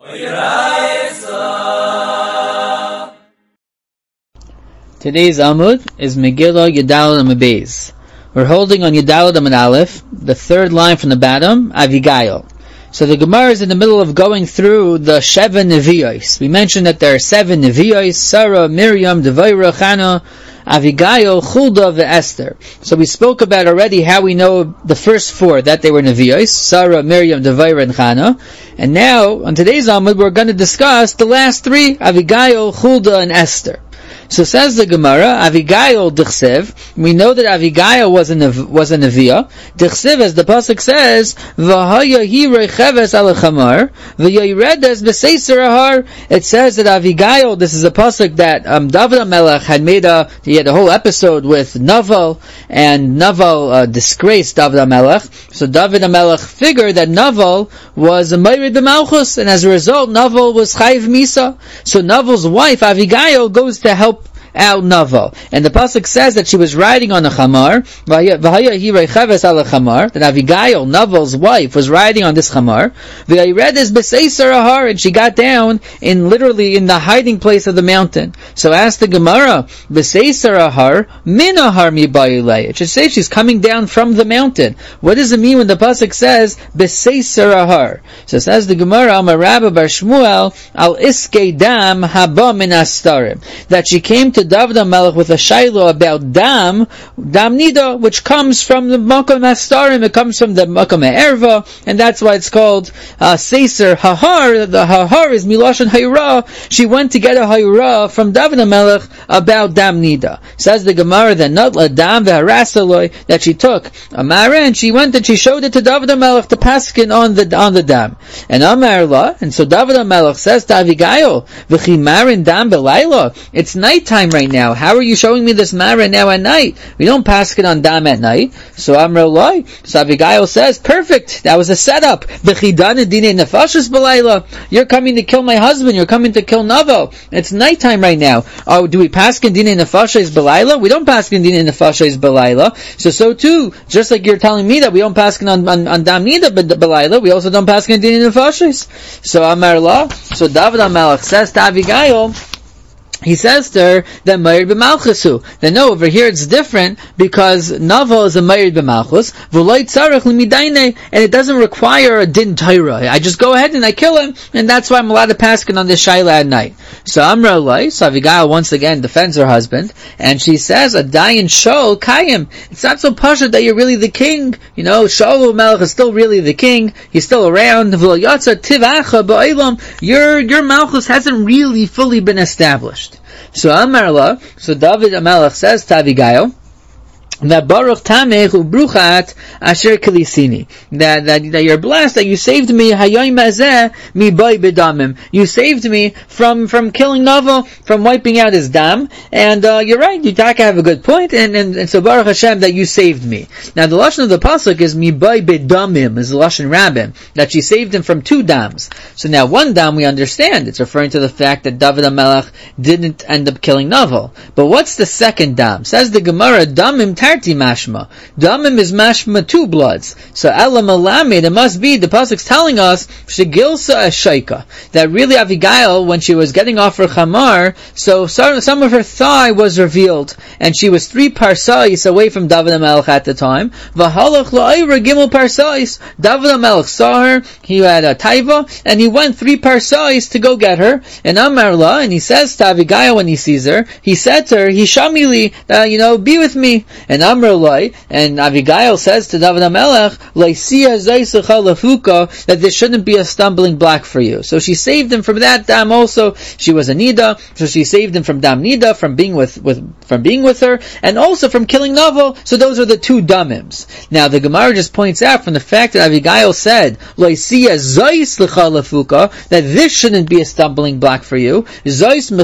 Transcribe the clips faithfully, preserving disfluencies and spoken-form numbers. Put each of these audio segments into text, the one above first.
Today's Amud is Megillah Yudalad Amud Beis. We're holding on Yudalad Amud Aleph, the third line from the bottom, Avigail. So the Gemara is in the middle of going through the Sheva Nevios. We mentioned that there are seven Nevios: Sarah, Miriam, Devorah, Chana, Avigail, Huldah, and Esther. So we spoke about already how we know the first four, that they were Nevios: Sarah, Miriam, Devorah, and Chana. And now, on today's Amud, we're going to discuss the last three, Avigail, Huldah, and Esther. So says the Gemara, Avigail Dichsev. We know that Avigail was a was a Neviah. Dichsev, as the pasuk says, V'haya hi reicheves al chamar, v'yoyredes b'seiser ahar. It says that Avigail, this is a pasuk that um, David HaMelech had made a, he had a whole episode with Naval, and Naval uh, disgraced David HaMelech. So David HaMelech figured that Naval was a Meirid b'malchus, and as a result, Naval was Chayiv Misa. So Naval's wife, Avigail, goes to help out Naval. And the pasuk says that she was riding on a chamar, that Avigail, Naval's wife, was riding on this chamar, and she got down in literally in the hiding place of the mountain. So ask the Gemara, it should say she's coming down from the mountain. What does it mean when the pasuk says B'seiser? So says the Gemara, Amar Rabba bar Shmuel, al iskei dam haba min astarim, that she came to David HaMelech with a shailo about dam, dam nida, which comes from the makom astarim, it comes from the makom erva, and that's why it's called uh, seiser hahar. The hahar is milashon hayra. She went to get a hayra from David HaMelech about dam nida. Says the Gemara that not la dam v'harasaloi, that she took a mara and she went and she showed it to David HaMelech to paskin on the on the dam. And Amar la, and so David HaMelech says to Avigail, v'chi marin dam belayla. It's nighttime right now. How are you showing me this mara now at night? We don't pass it on dam at night. So Amar Loi. So Abigail says, perfect. That was a setup. You're coming to kill my husband. You're coming to kill Naval. It's nighttime right now. Oh, do we pass in dine nefashis belayla? We don't pass in dine nefashis belayla. So so too, just like you're telling me that we don't pass on on, on dam nida belayla, we also don't pass in dine nefashis. So Amar La. So David HaMelech says to Abigail, he says to her that Meirid b'malchusu. Then no, over here it's different because Naval is a Meirid b'malchus, v'loi tzarech l'midaynei, and it doesn't require a din Torah. I just go ahead and I kill him, and that's why I'm allowed to paskin on this shaila at night. So Amra Loi, so Avigail once again defends her husband, and she says, a dayan shol kayim. It's not so pasha that you're really the king. You know, Shaul Melech is still really the king. He's still around. V'lo yatsa tivacha ba'olam. Your your malchus hasn't really fully been established. So Amar La, so David HaMelech says to Avigail, that Baruch Tamech Ubruchat Asher Kilisini, that, that that you're blessed that you saved me Hayoim Hazeh Mi Boy Bedamim. You saved me from from killing Naval, from wiping out his dam. And uh, you're right, you Taka have a good point, and, and, and so Baruch Hashem that you saved me. Now the lashon of the pasuk is Mi Boy Bedamim, is the lashon Rabbim, that she saved him from two dams. So now one dam we understand, it's referring to the fact that David HaMelech didn't end up killing Naval. But what's the second dam? Says the Gemara, Damim Tarti mashma. Damim is mashma, two bloods. So Ela Malamed, it must be, the pasuk's telling us, Shegilsa Ashaika, that really Avigail, when she was getting off her chamar, so some of her thigh was revealed, and she was three parsais away from David HaMelech at the time. V'halach la'ayra gimel parsais. David HaMelech saw her, he had a taiva, and he went three parsais to go get her, and Amar La, and he says to Avigail when he sees her, he said to her, Hishamili, uh, you know, be with me. And Amr Loi, and Avigail says to David HaMelech, that there shouldn't be a stumbling block for you. So she saved him from that dam also. She was a Nida, so she saved him from dam Nida, from being with, with from being with her, and also from killing Naval. So those are the two damims. Now the Gemara just points out from the fact that Avigail said, that this shouldn't be a stumbling block for you. It's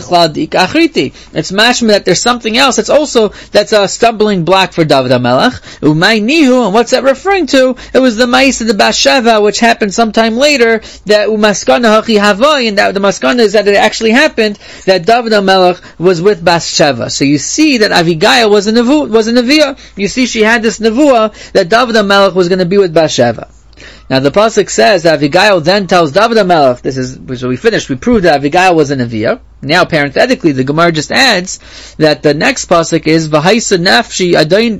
mashma that there's something else that's also, that's a stumbling block for David HaMelech. Umay nihu, and what's that referring to? It was the Ma'is of the Basheva, which happened sometime later, that umaskana hachi havai, and that the maskana is that it actually happened, that David HaMelech was with Basheva. So you see that Avigail was a nevu, was a neviah. You see she had this nevuah, that David HaMelech was going to be with Basheva. Now the pasuk says that Abigail then tells David HaMelech, this is, so we finished, we proved that Abigail was a Neviah. Now, parenthetically, the Gemara just adds that the next pasuk is V'haisa nefesh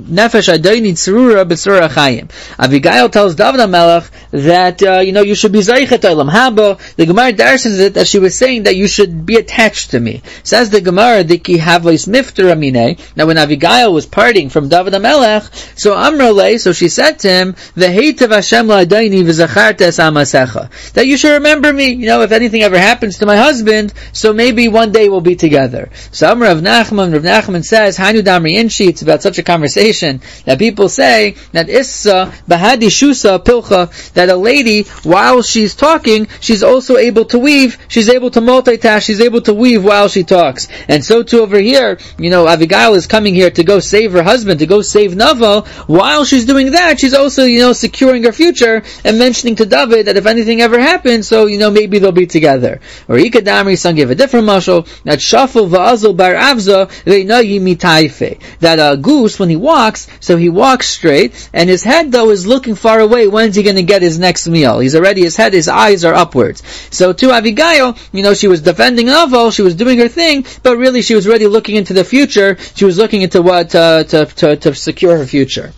adayin tzurura b'tzura chayim. Abigail tells David HaMelech that uh, you know you should be zaichet olam haba. The Gemara darshans it that she was saying that you should be attached to me. Says the Gemara, Diki havlois mifter amine. Now, when Abigail was parting from David HaMelech, so Amrale, so she said to him, V'heitav Hashem la'adayni v'zacharta es amasecha. That you should remember me. You know, if anything ever happens to my husband, so maybe one day we'll be together. So Amr Rav Nachman, Rav Nachman says, Hainu Damri Inshi, it's about such a conversation that people say that Issa Bahadi Shusa Pilcha, that a lady, while she's talking, she's also able to weave, she's able to multitask, she's able to weave while she talks. And so too over here, you know, Abigail is coming here to go save her husband, to go save Naval. While she's doing that, she's also, you know, securing her future and mentioning to David that if anything ever happens, so, you know, maybe they'll be together. Or Ika Damri, some give a different mashal, that shafel va'azul bar avza ve'nayi mitaife, that a goose, when he walks, so he walks straight, and his head though is looking far away. When's he going to get his next meal? He's already, his head, his eyes are upwards. So to Abigail, you know, she was defending Naval, she was doing her thing, but really she was already looking into the future. She was looking into what uh, to, to to secure her future.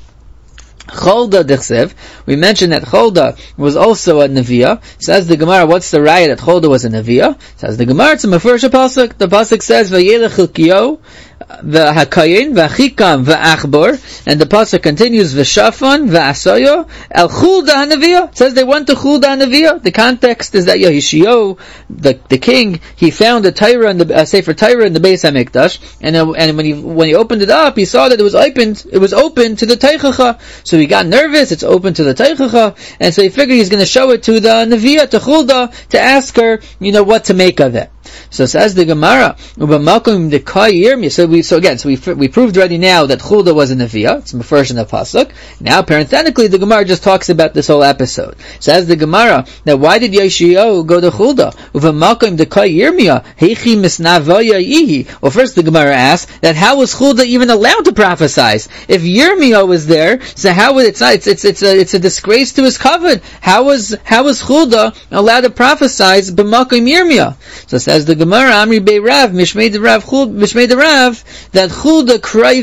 Cholda Dichsev, we mentioned that Cholda was also a Neviah. Says the Gemara, what's the raya that Cholda was a Neviah? Says the Gemara, it's a Mefurish pasuk. The pasuk says, Vayelech Chilkiyo, V'hakayin, V'achikam, V'achbor, and the pasuk continues, V'shafan, V'asayo, El Chulda HaNeviah. It says they went to Chulda HaNeviah. The context is that Yehoshio, the, the king, he found a Torah in the, a Sefer Torah in the Beis HaMikdash, and, uh, and when he, when he opened it up, he saw that it was opened, it was open to the Teichacha. So he got nervous, it's open to the Teichacha, and so he figured he's going to show it to the Neviah, to Chulda, to ask her, you know, what to make of it. So says the Gemara, so we, so again, so we we proved already now that Chulda was a Neviah. It's Mefurish in the pasuk. Now, parenthetically, the Gemara just talks about this whole episode. Says the Gemara, that why did Yeshio go to Chulda? Well, first the Gemara asks that how was Chulda even allowed to prophesize? If Yirmiyah was there, so how would it's not? It's it's it's a it's a disgrace to his covenant. How was how was Chulda allowed to prophesize b'makom Yirmiyah? So says the Gemara, Amri Bei Rav, Mishmei de Rav, Mishmei de Rav, that Chulda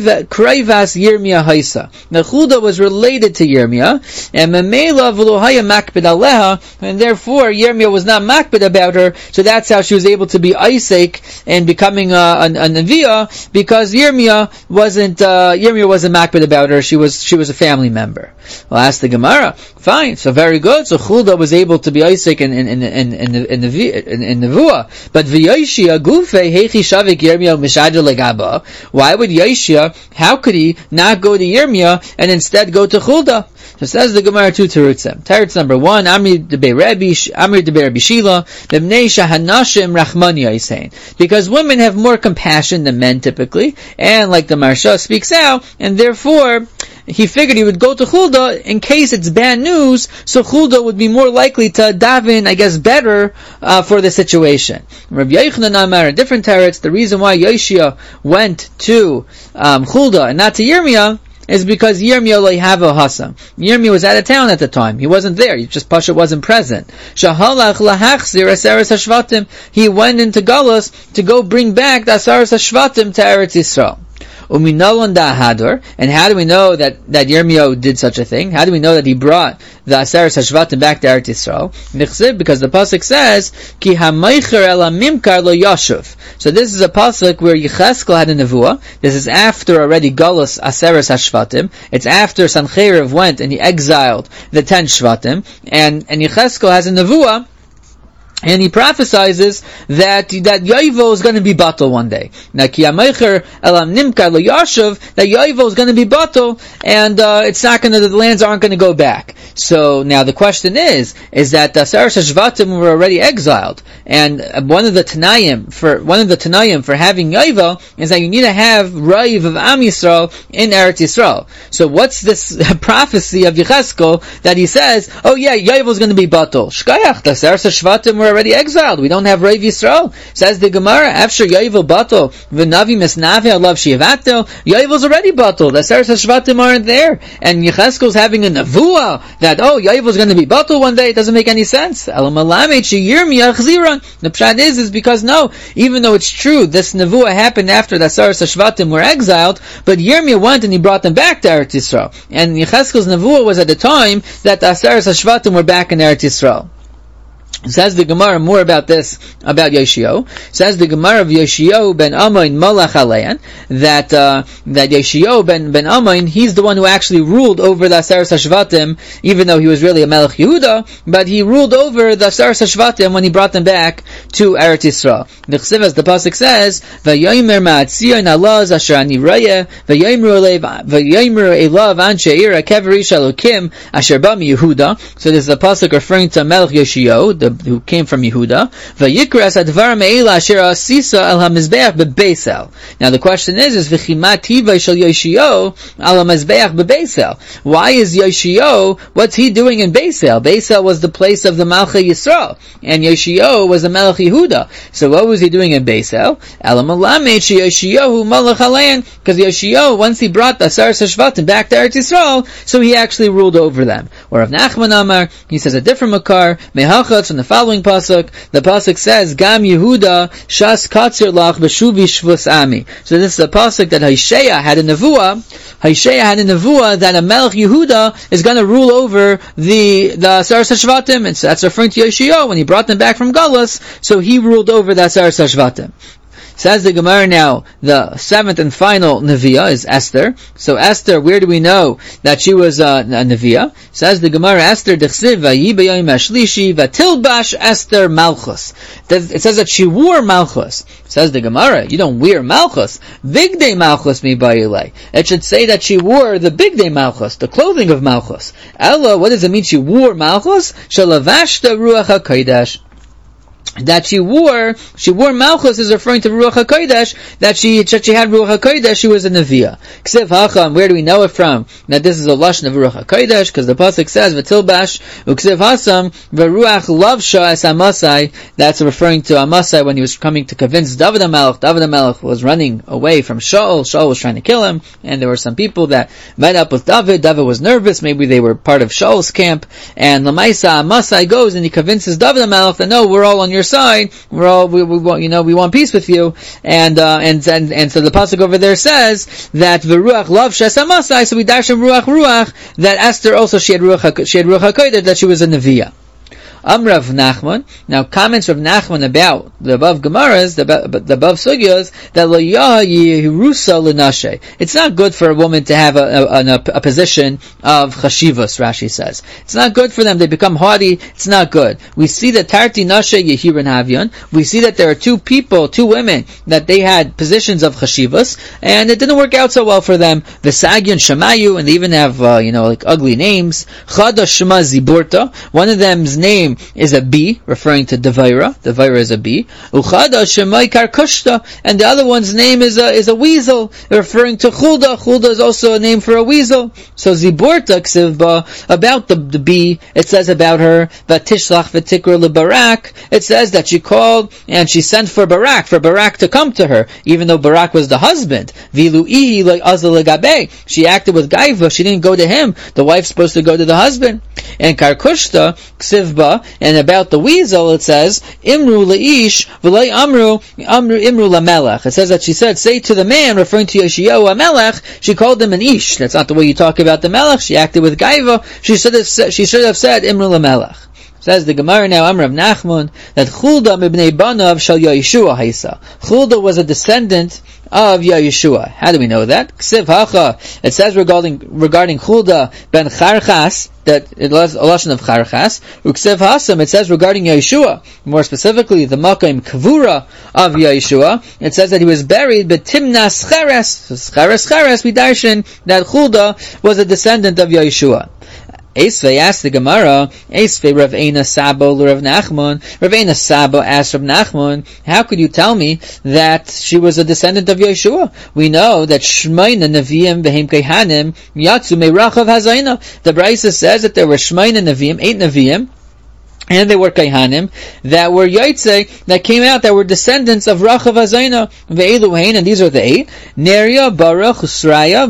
Kraivas Yirmiyah Haisa. Now Chulda was related to Yirmiyah, and Memela V'lohaya Makbid Aleha, and therefore Yirmiyah was not makbid about her, so that's how she was able to be Isaac and becoming a, a, a Neviah, because Yirmiyah wasn't, uh, Yirmiyah wasn't makbid about her, she was, she was a family member. Well, ask the Gemara, fine, so very good, so Chulda was able to be Isaac in, in, in, in, in, in, in, in Nevuah, but V'yoshia Gufe Hechi Shavik Yirmiyah Mishadra Legaba. Why would Yoshia, how could he not go to Yirmiyah and instead go to Chulda? So says the Gemara two terutzim. Teretz number one, Amri debei Rabbi, Amri debei Rabbi Shila, B'mnei Shahanashim Rachmania is saying. Because women have more compassion than men typically, and like the Marsha speaks out, and therefore, he figured he would go to Chulda in case it's bad news, so Chulda would be more likely to daven, I guess, better uh, for the situation. Rabbi Yochanan Amar, a different teretz, the reason why Yoshia went to um, Chulda and not to Yirmiyah is because Yirmiyah lo yihava hasam. Yirmiyah was out of town at the time. He wasn't there. He just Pasha wasn't present. Shahalach lahachzir asaras hashvatim. He went into Galus to go bring back the asaras hashvatim to Eretz Yisrael. Uminalon da hador. And how do we know that, that Yirmiyah did such a thing? How do we know that he brought the Aseres Hashvatim back to Eretz Yisrael? Nichsiv, because the pasuk says, Ki hamaycher ela mimkar lo yashuv. So this is a pasuk where Yecheskel had a nevuah. This is after already Galus Aseres Hashvatim. It's after Sancheriv went and he exiled the ten Shvatim. And, and Yecheskel has a nevuah, and he prophesizes that that Yoivo is going to be batal one day. Now, ki amaycher elam nimkar lo yashuv, that Yoivo is going to be batal, and uh, it's not going to, the lands aren't going to go back. So now the question is, is that the Aseres Hashvatim were already exiled, and one of the Tanayim for one of the Tanayim for having Yoivo is that you need to have Raiv of Am Yisrael in Eretz Yisrael. So what's this prophecy of Yecheskel that he says, oh yeah, Yoivo is going to be batal? Shkayach, the Aseres Hashvatim were already exiled. We don't have Reiv Yisrael. Says the Gemara, after Yovel Batal, V'navi Mesnavi Alav Shivato, Yovel's already Batal. The Aseres HaShvatim aren't there. And Yecheskel's having a Nevuah that, oh, Yovel's going to be Batal one day. It doesn't make any sense. The pshat is, is because no, even though it's true, this Nevuah happened after the Aseres HaShvatim were exiled, but Yirmiyah went and he brought them back to Eretz Yisrael. And Yecheskel's Nevuah was at the time that the Aseres HaShvatim were back in Eretz Yisrael. Says the Gemara more about this, about Yoshio. Says the Gemara of Yoshio ben Amoin Malach Aleyan, that, uh, that Yoshio ben, ben Amoin, he's the one who actually ruled over the Aseres HaShvatim, even though he was really a Melech Yehuda, but he ruled over the Aseres HaShvatim when he brought them back to Eretz Yisrael. The Chsiv, as the Pasuk says, V'yoymer ma'atzion alaz asher ani raya, V'yoymer elav anshe ira keverish alokim asher ba mi-Yehuda. So this is a Pasuk referring to Melech Yoshio, the who came from Yehuda. Vayikras advar me'ela asher asisa al hamizbeach bebeisel. Now the question is, is v'chima tivay shel Yoshio al hamizbeach bebeisel? Why is Yoshio, what's he doing in Beisel? Beisel was the place of the Malchei Yisrael, and Yoshio was the Melech Yehuda. So what was he doing in Beisel? Elam alamed she Yoshio malach alein, because Yoshio, once he brought the Aseres HaShvatim back to Eretz Yisrael, so he actually ruled over them. Or Rav Nachman Amar, he says a different makar, mehachatz, in the following pasuk, the pasuk says, Gam Yehuda shas katzir lach b'shuvi shvus ami. So this is a pasuk that Hosea had a nevuah. Hosea had a nevuah that a Melech Yehuda is going to rule over the the Aseres HaShvatim, and so that's referring to Yoshio when he brought them back from Galus. So he ruled over the Aseres HaShvatim. Says the Gemara now, the seventh and final Neviah is Esther. So Esther, where do we know that she was uh, a Neviah? Says the Gemara, Esther dechsiv vayi b'yom hashlishi v'tilbash Esther Malchus. It says that she wore Malchus. Says the Gemara, you don't wear Malchus. Big day Malchus mi bayilei. It should say that she wore the big day Malchus, the clothing of Malchus. Ella, what does it mean she wore Malchus? Shalavashta ruach hakodesh. That she wore, she wore Malchus is referring to Ruach HaKodesh, that she, that she had Ruach HaKodesh, she was a Neviah. Ksiv Hacham, where do we know it from? That this is a Lashon of Ruach HaKodesh, because the Pasuk says, V'tilbash, Uksiv Hasam, V'ruach Lavsha es Amasai, that's referring to Amasai when he was coming to convince David HaMelech. David HaMelech was running away from Shaul, Shaul was trying to kill him, and there were some people that met up with David, David was nervous, maybe they were part of Shaul's camp, and Lamaisa Amasai goes and he convinces David HaMelech that no, we're all on your side, we're all, we, we want, you know, we want peace with you, and, uh, and, and, and so the pasuk over there says that v'ruach love shesamasai, so we dash him ruach ruach, that Esther also, she had ruach, she had ruach hakodesh, that she was a neviah. Amrav Nachman. Now, comments of Nachman about the above Gemaras, the above, the above sugyas, that lo yaha yirusa l'nashe. It's not good for a woman to have a, a, a, a position of chashivas, Rashi says. It's not good for them. They become haughty. It's not good. We see that Tarti Nashe Yehiran Havyon. We see that there are two people, two women, that they had positions of chashivas, and it didn't work out so well for them. Vesagyon Shemayu, and they even have, uh, you know, like ugly names. Chada Shema Ziburta. One of them's name is a bee, referring to Devaira. Devaira is a bee. Uchada Shemai Karkushta, and the other one's name is a is a weasel, referring to Chulda. Chulda is also a name for a weasel. So Ziborta Ksivba, about the, the bee, it says about her, Vatishlach Vatikra LeBarak, it says that she called and she sent for Barak, for Barak to come to her, even though Barak was the husband. Vilu Ihi like Azal Legabe, she acted with Gaiva, she didn't go to him. The wife's supposed to go to the husband. And Karkushta Ksivba, and about the weasel, it says, Imru le'ish, v'lei amru, amru imru lamelech. It says that she said, say to the man, referring to Yoshiyahu HaMelech, she called him an ish. That's not the way you talk about the melech. She acted with gaiva. She should have said, she should have said, Imru lamelech. Says the Gemara now, Amrav Nachman, that Chulda mibnei banav shal Yeshua haisa. Chulda was a descendant of Yeshua. How do we know that? Ksiv Hacha, it says regarding regarding Chulda ben Charchas, that it was a lashon of Charchas. Uksiv Hasam, it says regarding Yeshua, more specifically the Makom Kavura of Yeshua, it says that he was buried but Timnas Cheres, Cheres Cheres, we darshan that Chulda was a descendant of Yeshua. Esvei asked the Gemara, Esvei Rav Eina Sabo Rav Nachman. Rav Eina Sabo asked Rav Nachman, how could you tell me that she was a descendant of Yeshua? We know that Shmaina Neviim Behem Kehanim Yatsu Meirachav Hazayna. The Brisa says that there were Shmaina Neviim, eight Neviim, and they were Kaihanim, that were Yaitse, that came out, that were descendants of Rachav Azayna, Ve'eluhain, and these are the eight, Neria, Baruch, Usraya,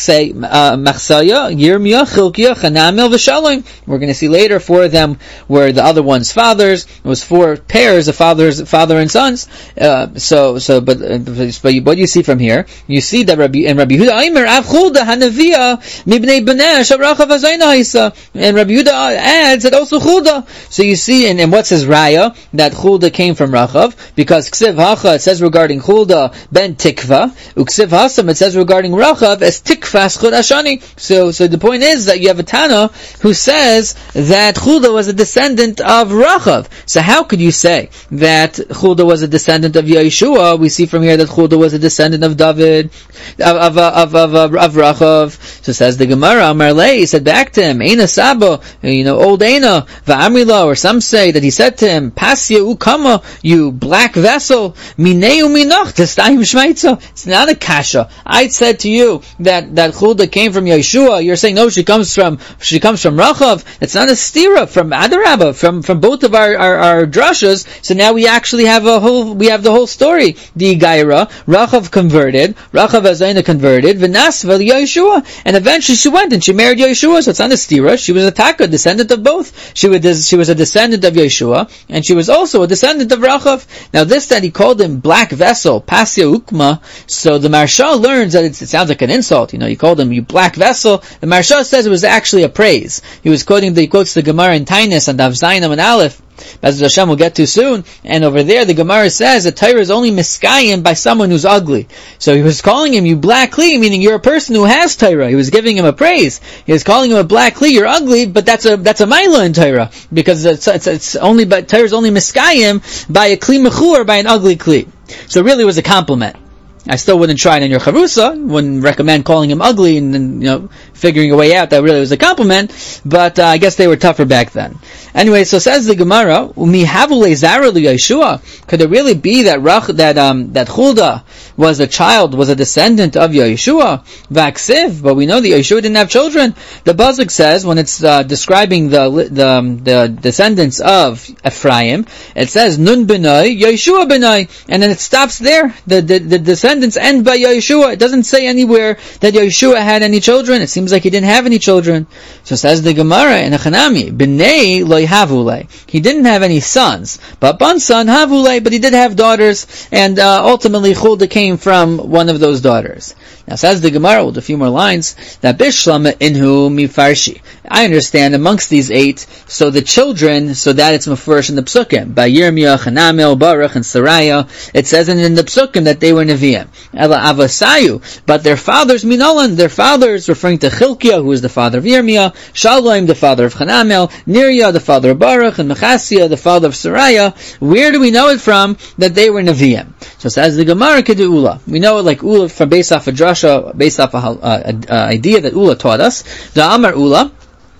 Machsaya, Yirmiyah, Chilkiah, Chanamel, V'Shalom. We're going to see later, four of them were the other one's fathers. It was four pairs of fathers, father and sons. Uh, so, so, but, uh, but what do you see from here? You see that Rabbi, and Rabbi Yehuda Aimer, Av Chulda, Hanaviyah, Mibnei B'nei, Shav Rachav Azayna Haisa. And Rabbi Yehuda adds that also Chulda. So you see, and, and what's his raya? That Chulda came from Rachav, because Ksiv Hacha, it says regarding Chulda, ben Tikva, Uksiv Hasam, it says regarding Rachav, as Tikva Schud Ashani. So, so the point is that you have a Tana who says that Chulda was a descendant of Rachav. So how could you say that Chulda was a descendant of Yeshua? We see from here that Chulda was a descendant of David, of, of, of, of, of, of Rachav. So says the Gemara, Amar Lei, he said back to him, Eina Saba, you know, old Eina, Va'amrila, or some say that he said to him, Pasya ukama, you black vessel, mineu minach, testayim shmeitza. It's not a kasha. I said to you that, that Chulda came from Yeshua. You're saying, no, she comes from, she comes from Rachav. It's not a stira from Adarabba, from, from both of our, our, our drashas. So now we actually have a whole, we have the whole story. The Gaira, Rachav converted, Rachav Azayna converted, V'nasva Yeshua, and eventually she went and she married Yeshua. So it's not a stira. She was a taka, descendant of both. She was, she was a descendant of Yeshua, and she was also a descendant of Rachav. Now this that he called him black vessel, Pasya Ukma, so the Maharsha learns that it's, it sounds like an insult. You know, he called him you black vessel. The Maharsha says it was actually a praise. He was quoting, the, he quotes the Gemara in Tainus and Dav Zainam and Aleph, as Hashem will get to soon, and over there the Gemara says that Torah is only miskayim by someone who's ugly. So he was calling him you black kli, meaning you're a person who has Torah. He was giving him a praise. He was calling him a black kli, you're ugly, but that's a that's a maila in Torah, because it's, it's, it's only but Torah is only miskayim by a kli mechur, by an ugly kli. So really it was a compliment. I still wouldn't try it on your charusa, wouldn't recommend calling him ugly and then, you know, figuring a way out that really was a compliment, but uh, I guess they were tougher back then. Anyway, so says the Gemara, Umihavule Zara li Yeshua, could it really be that Rach, that um that Chulda was a child, was a descendant of Yeshua? Vaksiv, but we know that Yeshua didn't have children. The Pasuk says, when it's uh, describing the the um, the descendants of Ephraim, it says Nun benai, Yeshua benai, and then it stops there. The the, the descendants end by Yeshua. It doesn't say anywhere that Yeshua had any children. It seems like he didn't have any children. So says the Gemara in Achanami, B'nei lo havule. He didn't have any sons, but Bansan havule, but he did have daughters, and uh, ultimately Chulda came from one of those daughters. Now says the Gemara with a few more lines, that Bishlama inhu mifarshi. I understand amongst these eight, so the children, so that it's mafurish in the Psukim, by Yirmiyah, Chanamel, Baruch, and Saraya, it says in, in the Psukim that they were Nevi'im. Ela avasayu, but their fathers minolan, their fathers, referring to Chilkiah, who is the father of Yirmiyah, Shalom, the father of Chanamel, Neriah, the father of Baruch, and Mechasiyah, the father of Saraya. Where do we know it from that they were Nevi'im? So it says the Gemara Kedu Ula. We know it like Ula from based off a drasha, based off a uh, uh, idea that Ula taught us. The Amar Ula.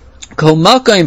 Anytime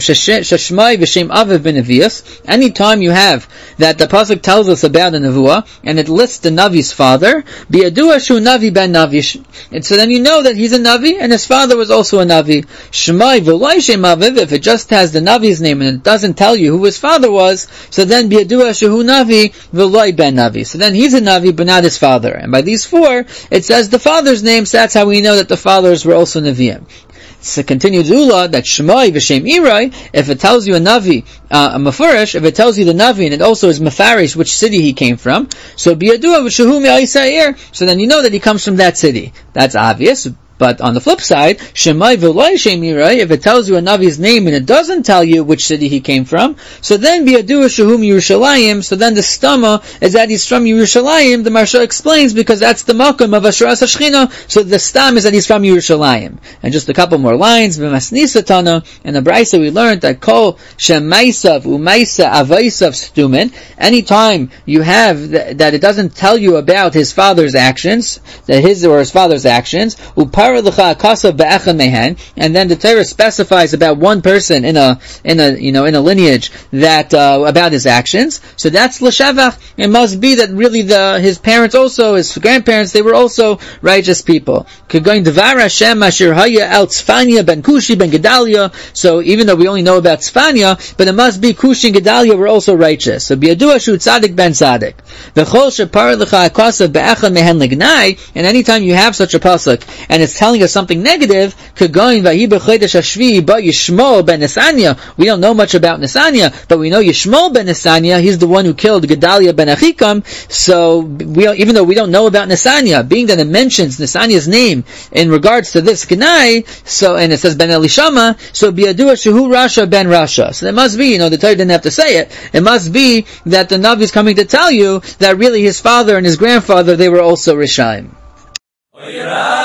you have that the pasuk tells us about a nevuah and it lists the navi's father, biyadua shu navi ben navi, and so then you know that he's a navi and his father was also a navi. Shemai v'loi shem aviv, if it just has the navi's name and it doesn't tell you who his father was, so then biyadua shu navi v'loi ben navi, so then he's a navi but not his father. And by these four, it says the father's name, so that's how we know that the fathers were also nevi'im. So continued Ula that Shemai v'Shem Irai, if it tells you a Navi, uh, a Mefurish, if it tells you the Navi and it also is Mefarish which city he came from, so Biyadua v'Shehu me'Yisrael, so then you know that he comes from that city. That's obvious. But on the flip side, Shemai v'loi Shem Irai, if it tells you a Navi's name and it doesn't tell you which city he came from, so then Biyadua Shehum Yerushalayim, so then the stama is that he's from Yerushalayim. The Maharsha explains because that's the makam of Asheras HaShechina, so the stam is that he's from Yerushalayim. And just a couple more lines, B'masnisa Tana, in the Brisa we learned that Kol Shemaisav Umaisa Avaisav Stumen, anytime you have th- that it doesn't tell you about his father's actions, that his or his father's actions, Upa and then the Torah specifies about one person in a in a you know in a lineage that uh, about his actions. So that's l'shavach. It must be that really the his parents also, his grandparents, they were also righteous people. Going Dvar Hashem Asher Haya El Tzfanya Ben Kushi Ben Gedalia. So even though we only know about Tzfanya, but it must be Kushi and Gedalia were also righteous. So Biadua Shu Tzadik Ben Tzadik. V'chol Shepar L'cha Akasav Be'echad Mehen Lignai. And anytime you have such a pasuk and it's telling us something negative, Kagoin Vahi B'Chodesh Hashvi Ba Yishmol Ben Nesanya. We don't know much about Nesanya, but we know Yishmol Ben Nesanya. He's the one who killed Gedalia Ben Achikam. So we even though we don't know about Nesanya, being that it mentions Nesanya's name in regards to this Kenai, so and it says Ben Elishama, so Biadua Shehu Rasha Ben Rasha. So it must be, you know, the Torah didn't have to say it. It must be that the Navi is coming to tell you that really his father and his grandfather, they were also Rishaim.